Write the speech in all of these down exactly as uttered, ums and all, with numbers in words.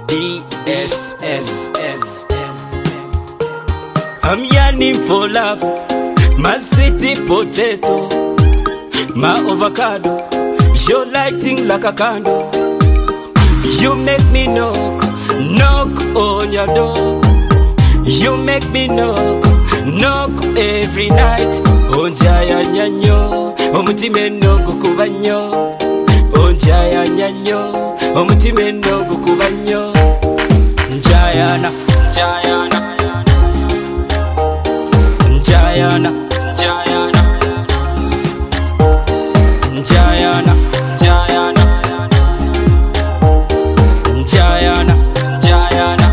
D S S S. I'm yearning for love, my sweetie potato, my avocado, you're lighting like a candle. You make me knock, knock on your door. You make me knock, knock every night. Onjaya nyanyo, omutime no gukubanyo. Onjaya nyanyo, omutime no gukubanyo. Njayana, Njayana, Njayana, Njayana, Njayana, Njayana, Njayana, Njayana.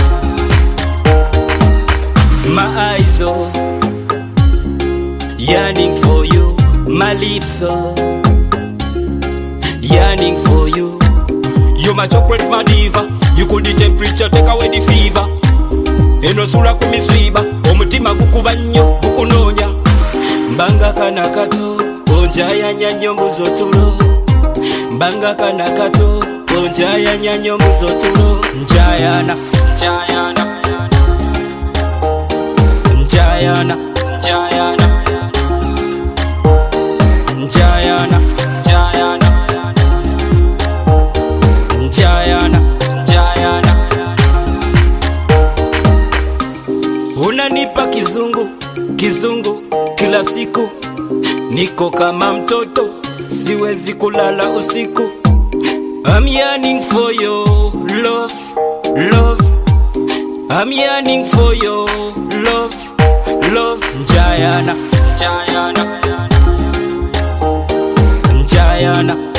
My eyes are yearning for you, my lips are yearning for you. You my chocolate, my diva. You cool the temperature, take away the fever. Eno sura kumiswiba, omutima gukubanyo, gukunonya. Mbanga kanakato, onjaya nyanyo muzotulo. Mbanga kanakato, onjaya nyanyo muzotulo. Njayana, Njayana, Njayana, Njayana, Njayana, Njayana, Njayana, Njayana. Unanipa kizungu, kizungu kila siku. Niko kama mtoto, siwezi kulala usiku. I'm yearning for your love, love. I'm yearning for your love, love. Njayana, Njayana, Njayana.